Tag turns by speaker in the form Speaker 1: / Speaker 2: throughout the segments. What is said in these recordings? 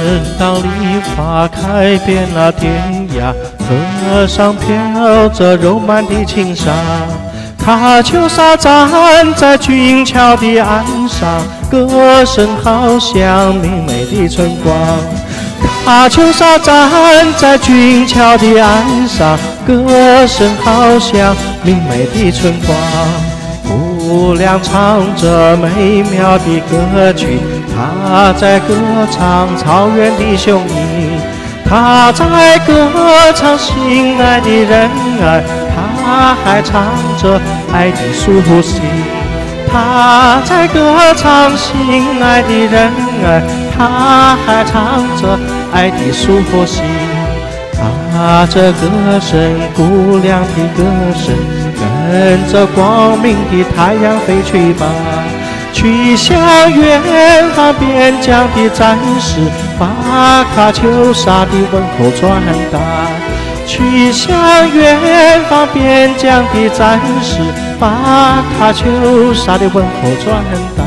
Speaker 1: 当梨花开遍了天涯，河上飘着柔漫的轻纱。喀秋莎站在俊俏的岸上，歌声好像明媚的春光。喀秋莎站在俊俏的岸上，歌声好像明媚的春光。姑娘唱着美妙的歌曲，她在歌唱草原的雄鹰，她在歌唱心爱的人儿，她还唱着爱的苏醒。她在歌唱心爱的人儿，她还唱着爱的苏醒。啊，这歌声，姑娘的歌声，跟着光明的太阳飞去吧，去向远方边疆的战士，把喀秋莎的问候传达。去向远方边疆的战士，把喀秋莎的问候传达。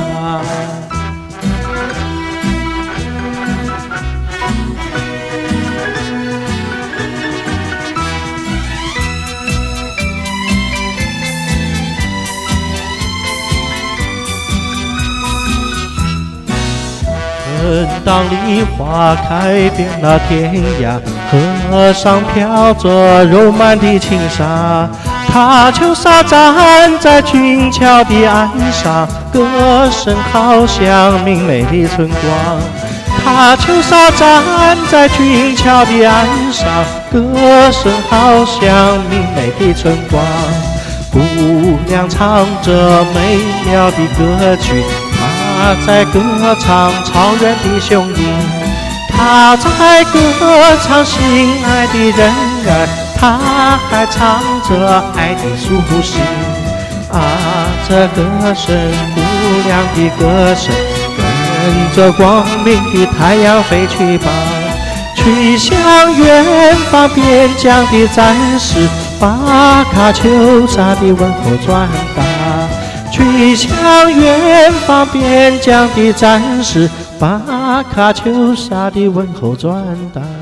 Speaker 1: 当梨花开遍了天涯，河上飘着柔漫的轻纱。喀秋莎站在俊俏的岸上，歌声好像明媚的春光。喀秋莎站在俊俏的岸上，歌声好像明媚的春光。姑娘唱着美妙的歌曲，她在歌唱草原的雄鹰，她在歌唱心爱的人儿，她还唱着爱的苏醒。啊，这歌声，姑娘的歌声，跟着光明的太阳飞去吧，去向远方边疆的战士，把喀秋莎的问候传达。去向远方边疆的战士，把喀秋莎的问候转达。